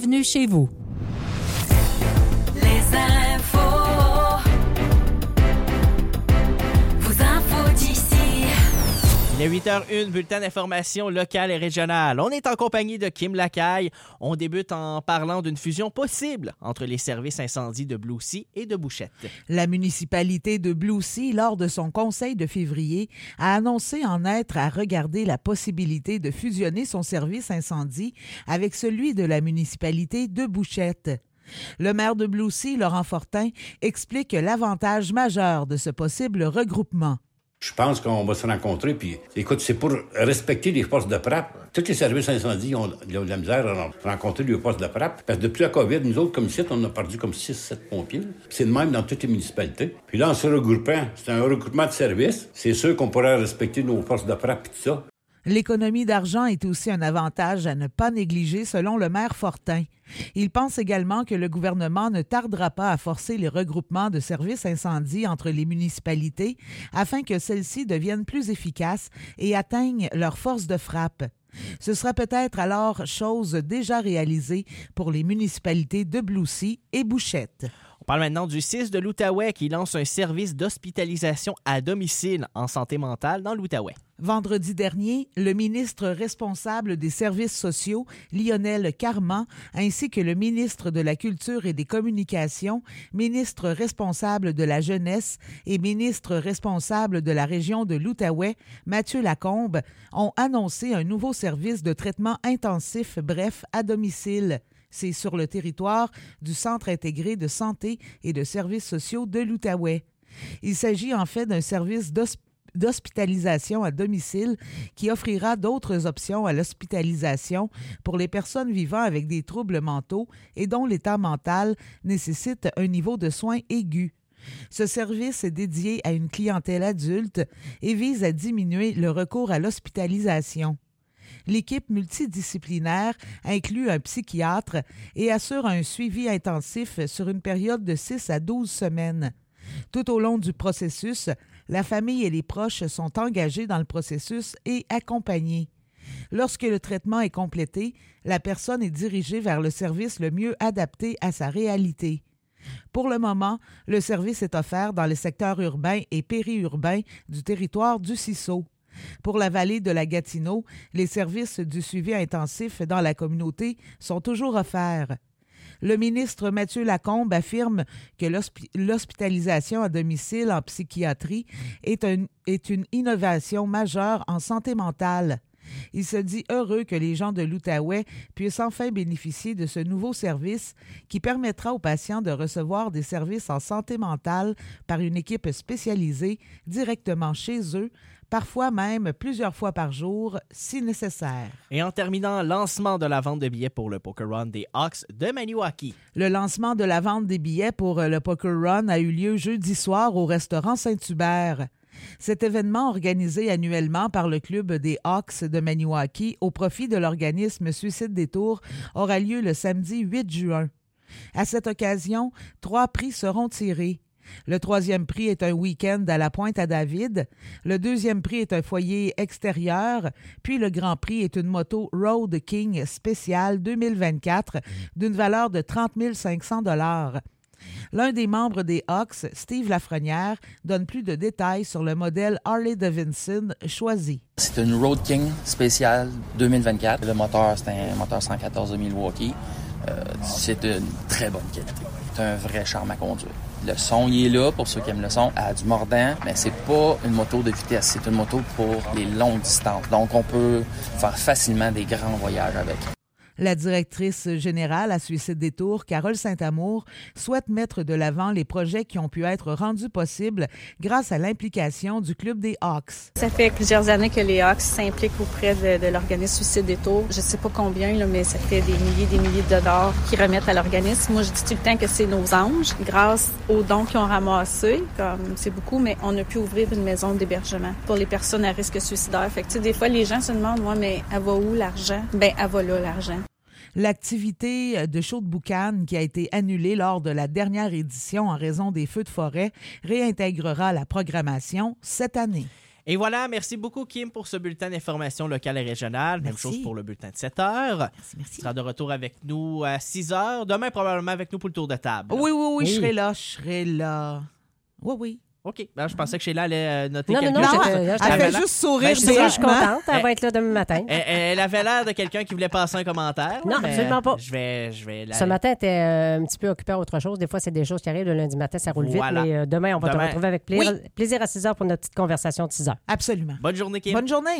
Bienvenue chez vous. Les infos. Vos infos d'ici. Il est 8h01, bulletin d'information locale et régionale. On est en compagnie de Kim Lacaille. On débute en parlant d'une fusion possible entre les services incendies de Blue Sea et de Bouchette. La municipalité de Blue Sea, lors de son conseil de février, a annoncé en être à regarder la possibilité de fusionner son service incendie avec celui de la municipalité de Bouchette. Le maire de Blue Sea, Laurent Fortin, explique l'avantage majeur de ce possible regroupement. Je pense qu'on va se rencontrer, puis écoute, c'est pour respecter les postes de PRAP. Tous les services incendies ont de la misère à rencontrer les postes de PRAP. Parce que depuis la COVID, nous autres, comme ici, on a perdu comme 6-7 pompiers. C'est le même dans toutes les municipalités. Puis là, en se regroupant, c'est un regroupement de services. C'est sûr qu'on pourrait respecter nos postes de PRAP et tout ça. L'économie d'argent est aussi un avantage à ne pas négliger selon le maire Fortin. Il pense également que le gouvernement ne tardera pas à forcer les regroupements de services incendies entre les municipalités afin que celles-ci deviennent plus efficaces et atteignent leur force de frappe. Ce sera peut-être alors chose déjà réalisée pour les municipalités de Blue Sea et Bouchette. On parle maintenant du CIS de l'Outaouais qui lance un service d'hospitalisation à domicile en santé mentale dans l'Outaouais. Vendredi dernier, le ministre responsable des services sociaux, Lionel Carman, ainsi que le ministre de la Culture et des Communications, ministre responsable de la Jeunesse et ministre responsable de la région de l'Outaouais, Mathieu Lacombe, ont annoncé un nouveau service de traitement intensif, bref, à domicile. C'est sur le territoire du Centre intégré de santé et de services sociaux de l'Outaouais. Il s'agit en fait d'un service d'hospitalisation à domicile qui offrira d'autres options à l'hospitalisation pour les personnes vivant avec des troubles mentaux et dont l'état mental nécessite un niveau de soins aigu. Ce service est dédié à une clientèle adulte et vise à diminuer le recours à l'hospitalisation. L'équipe multidisciplinaire inclut un psychiatre et assure un suivi intensif sur une période de 6 à 12 semaines. Tout au long du processus, la famille et les proches sont engagés dans le processus et accompagnés. Lorsque le traitement est complété, la personne est dirigée vers le service le mieux adapté à sa réalité. Pour le moment, le service est offert dans les secteurs urbains et périurbains du territoire du Ciseaux. Pour la vallée de la Gatineau, les services du suivi intensif dans la communauté sont toujours offerts. Le ministre Mathieu Lacombe affirme que l'hospitalisation à domicile en psychiatrie est une innovation majeure en santé mentale. Il se dit heureux que les gens de l'Outaouais puissent enfin bénéficier de ce nouveau service qui permettra aux patients de recevoir des services en santé mentale par une équipe spécialisée directement chez eux, parfois même plusieurs fois par jour, si nécessaire. Et en terminant, lancement de la vente de billets pour le Poker Run des Hawks de Maniwaki. Le lancement de la vente des billets pour le Poker Run a eu lieu jeudi soir au restaurant Saint-Hubert. Cet événement organisé annuellement par le club des Hawks de Maniwaki au profit de l'organisme Suicide Détour aura lieu le samedi 8 juin. À cette occasion, 3 prix seront tirés. Le 3e prix est un week-end à la Pointe-à-David. Le 2e prix est un foyer extérieur. Puis le grand prix est une moto Road King spéciale 2024 d'une valeur de 30 500 $. L'un des membres des Hawks, Steve Lafrenière, donne plus de détails sur le modèle Harley-Davidson choisi. C'est une Road King spéciale 2024. Le moteur, c'est un moteur 114 de Milwaukee. C'est une très bonne qualité. C'est un vrai charme à conduire. Le son, il est là pour ceux qui aiment le son. Elle a du mordant, mais c'est pas une moto de vitesse. C'est une moto pour les longues distances. Donc, on peut faire facilement des grands voyages avec. La directrice générale à Suicide Détour, Carole Saint-Amour, souhaite mettre de l'avant les projets qui ont pu être rendus possibles grâce à l'implication du Club des Hawks. Ça fait plusieurs années que les Hawks s'impliquent auprès de l'organisme Suicide Détour. Je ne sais pas combien, là, mais ça fait des milliers de dollars qu'ils remettent à l'organisme. Moi, je dis tout le temps que c'est nos anges. Grâce aux dons qu'ils ont ramassés, comme c'est beaucoup, mais on a pu ouvrir une maison d'hébergement pour les personnes à risque suicidaire. Fait que, tu sais, des fois, les gens se demandent, moi, mais elle va où l'argent? Ben, elle va là, l'argent. L'activité de show de boucan qui a été annulée lors de la dernière édition en raison des feux de forêt réintégrera la programmation cette année. Et voilà, merci beaucoup, Kim, pour ce bulletin d'information locale et régionale. Même chose pour le bulletin de 7 heures. Merci. Tu seras de retour avec nous à 6 heures. Demain, probablement avec nous pour le tour de table. Oui, je serai là. Oui. OK. Ben, je pensais que Sheila allait noter Non, quelque non, chose. j'étais- Elle fait l'air- juste sourire. Ben, Je suis bêtement. contente. Elle va être là demain matin. Elle avait l'air de quelqu'un qui voulait passer un commentaire. Non, mais absolument pas. Je vais Ce matin, tu es un petit peu occupé à autre chose. Des fois, c'est des choses qui arrivent. Le lundi matin, ça roule Voilà. vite. Mais demain, on va te Demain. retrouver avec plaisir à 6 heures pour notre petite conversation de 6 heures. Absolument. Bonne journée, Kim. Bonne journée.